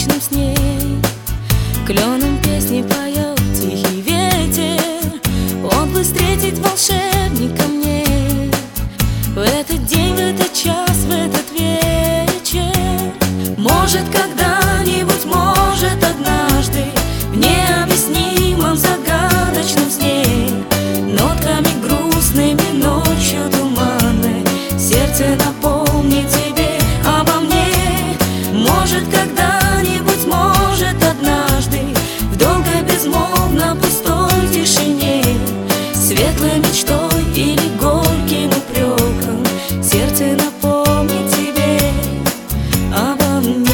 загадочном сне. Кленом песни поет тихий ветер, он бы встретить волшебника мне. В этот день, в этот час, в этот вечер. Может, когда-нибудь, может, однажды, в необъяснимом загадочном сне, нотками грустными, ночью туманной, сердце напомнит тебе обо мне. Может, когда-нибудь, может, однажды, в долгой безмолвно пустой тишине, светлой мечтой или горьким упреком, сердце напомнит тебе обо мне.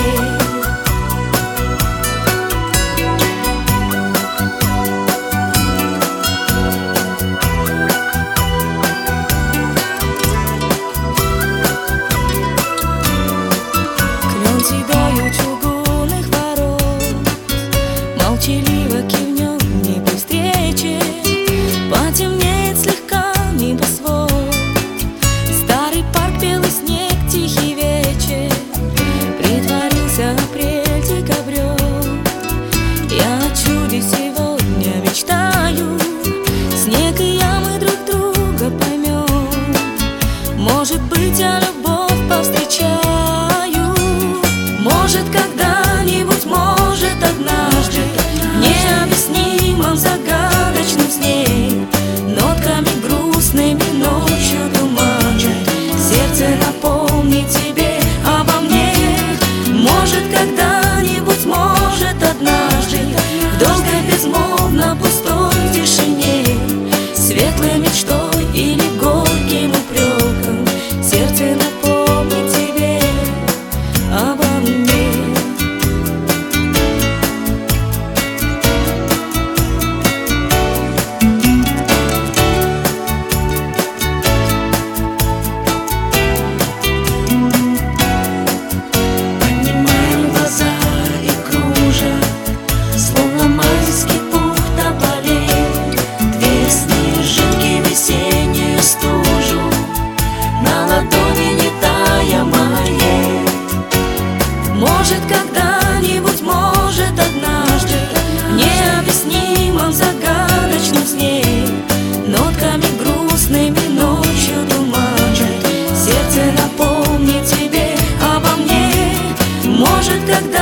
Клен седой у чугунных ворот молчаливо кивнет мне при встрече. Потемнеет слегка небосвод, старый парк, белый снег, тихий вечер. Притворился апрель декабрем. Я о чуде сегодня мечтаю, снег и я, мы друг друга поймем. Может быть, я любовь повстречаю. Может, когда-нибудь, может, однажды, в необъяснимом загадочном сне, нотками грустными, ночью туманной, сердце напомнит тебе обо мне. Может, когда-нибудь, может, однажды, в долгой безмолвно пустой тишине, светлой мечтой или горьким упреком, сердце напомнит тебе обо мне. Может, когда-нибудь, может, однажды, в необъяснимом загадочном сне, нотками грустными, ночью туманной, сердце напомнит тебе обо мне. Может, когда